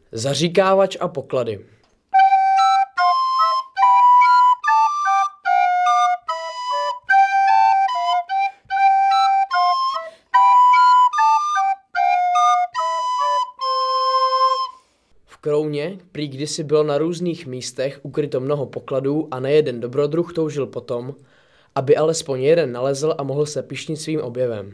Zaříkávač a poklady. V Krouně prý kdysi bylo na různých místech ukryto mnoho pokladů a nejeden dobrodruh toužil potom, aby alespoň jeden nalezl a mohl se pyšnit svým objevem.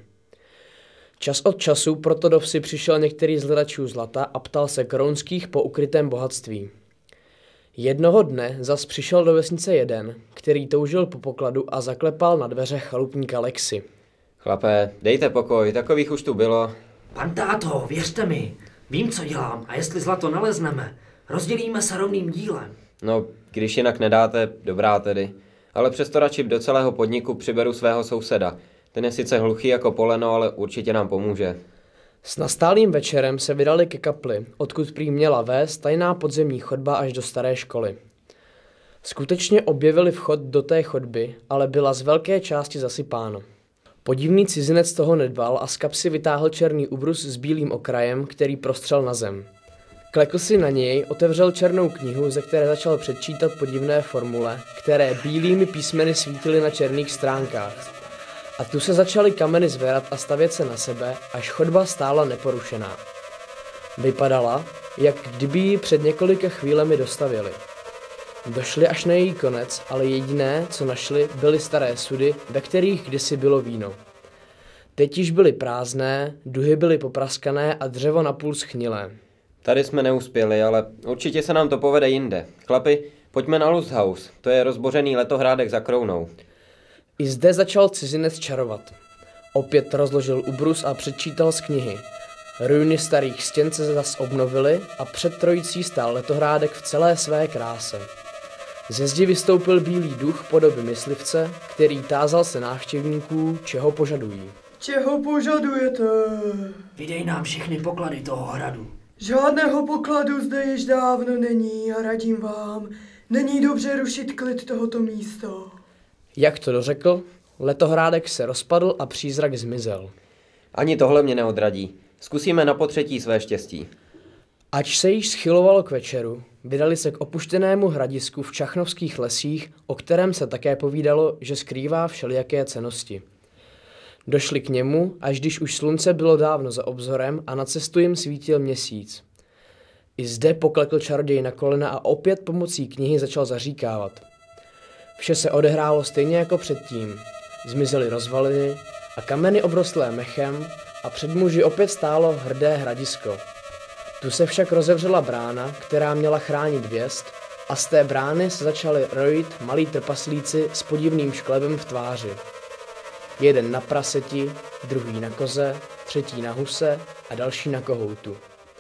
Čas od času proto do vsi přišel některý z hledačů zlata a ptal se krounských po ukrytém bohatství. Jednoho dne zas přišel do vesnice jeden, který toužil po pokladu a zaklepal na dveře chalupníka Lexi. Chlape, dejte pokoj, takových už tu bylo. Pan táto, věřte mi, vím, co dělám a jestli zlato nalezneme, rozdělíme se rovným dílem. No, když jinak nedáte, dobrá tedy. Ale přesto radši do celého podniku přiberu svého souseda. Ten je sice hluchý jako poleno, ale určitě nám pomůže. S nastálým večerem se vydali ke kapli, odkud prý měla vést tajná podzemní chodba až do staré školy. Skutečně objevili vchod do té chodby, ale byla z velké části zasypána. Podivný cizinec toho nedbal a z kapsy vytáhl černý ubrus s bílým okrajem, který prostřel na zem. Klekl si na něj, otevřel černou knihu, ze které začal předčítat podivné formule, které bílými písmeny svítily na černých stránkách. A tu se začaly kameny zvedat a stavět se na sebe, až chodba stála neporušená. Vypadala, jak kdyby ji před několika chvílemi dostavili. Došli až na její konec, ale jediné, co našli, byly staré sudy, ve kterých kdysi bylo víno. Teď již byly prázdné, duhy byly popraskané a dřevo napůl schnilé. Tady jsme neuspěli, ale určitě se nám to povede jinde. Chlapi, pojďme na Lusthaus, to je rozbořený letohrádek za Krounou. I zde začal cizinec čarovat. Opět rozložil ubrus a předčítal z knihy. Ruiny starých stěn se zas obnovily a před trojicí stál letohrádek v celé své kráse. Ze zdi vystoupil bílý duch podoby myslivce, který tázal se návštěvníků, čeho požadují. Čeho požadujete? Vydej nám všechny poklady toho hradu. Žádného pokladu zde již dávno není a radím vám, není dobře rušit klid tohoto místa. Jak to dořekl, letohrádek se rozpadl a přízrak zmizel. Ani tohle mě neodradí. Zkusíme na potřetí své štěstí. Ač se již schylovalo k večeru, vydali se k opuštěnému hradisku v Čachnovských lesích, o kterém se také povídalo, že skrývá všelijaké cennosti. Došli k němu, až když už slunce bylo dávno za obzorem a na cestu jim svítil měsíc. I zde poklekl čaroděj na kolena a opět pomocí knihy začal zaříkávat. Vše se odehrálo stejně jako předtím. Zmizely rozvaliny a kameny obrostlé mechem a před muži opět stálo hrdé hradisko. Tu se však rozevřela brána, která měla chránit věst, a z té brány se začali rojit malí trpaslíci s podivným šklebem v tváři. Jeden na praseti, druhý na koze, třetí na huse a další na kohoutu.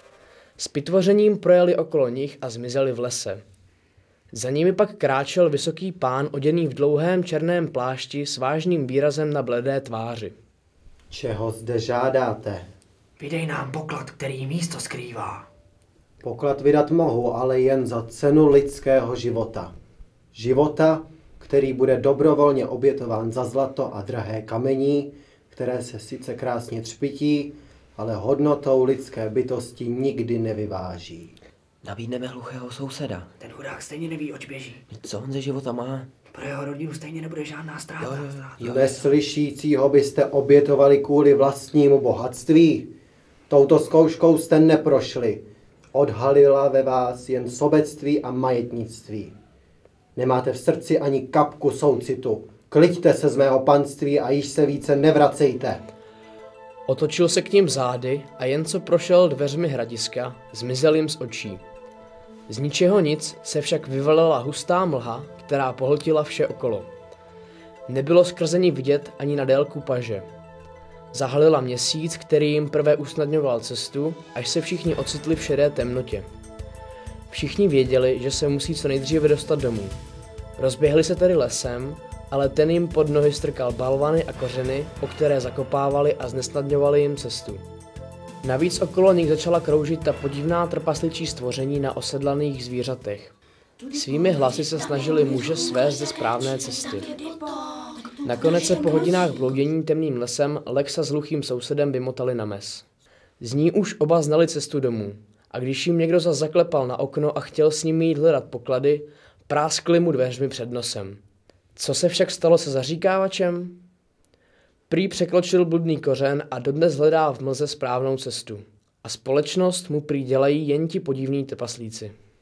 S pitvořením projeli okolo nich a zmizeli v lese. Za nimi pak kráčel vysoký pán oděný v dlouhém černém plášti s vážným výrazem na bledé tváři. Čeho zde žádáte? Vydej nám poklad, který místo skrývá. Poklad vydat mohu, ale jen za cenu lidského života. Života, který bude dobrovolně obětován za zlato a drahé kamení, které se sice krásně třpytí, ale hodnotou lidské bytosti nikdy nevyváží. Nabídneme hluchého souseda. Ten chudák stejně neví, oč běží. Co on ze života má? Pro jeho rodinu stejně nebude žádná ztráta. Neslyšícího byste obětovali kvůli vlastnímu bohatství? Touto zkouškou jste neprošli. Odhalila ve vás jen sobectví a majetnictví. Nemáte v srdci ani kapku soucitu. Kliďte se z mého panství a již se více nevracejte. Otočil se k ním zády a jen co prošel dveřmi hradiska, zmizel jim z očí. Z ničeho nic se však vyvalila hustá mlha, která pohltila vše okolo. Nebylo skrze ní vidět ani na délku paže. Zahalila měsíc, který jim prvé usnadňoval cestu, až se všichni ocitli v šedé temnotě. Všichni věděli, že se musí co nejdříve dostat domů. Rozběhli se tedy lesem, ale ten jim pod nohy strkal balvany a kořeny, o které zakopávali a znesnadňovali jim cestu. Navíc okolo nich začala kroužit ta podivná trpasličí stvoření na osedlaných zvířatech. Svými hlasy se snažili muže svést ze správné cesty. Nakonec se po hodinách bloudění temným lesem Lexa s hluchým sousedem vymotali na mes. Z ní už oba znali cestu domů a když jim někdo zas zaklepal na okno a chtěl s nimi jít hledat poklady, práskli mu dveřmi před nosem. Co se však stalo se zaříkávačem? Prý překročil bludný kořen a dodnes hledá v mlze správnou cestu. A společnost mu prý dělají jen ti podivní trpaslíci.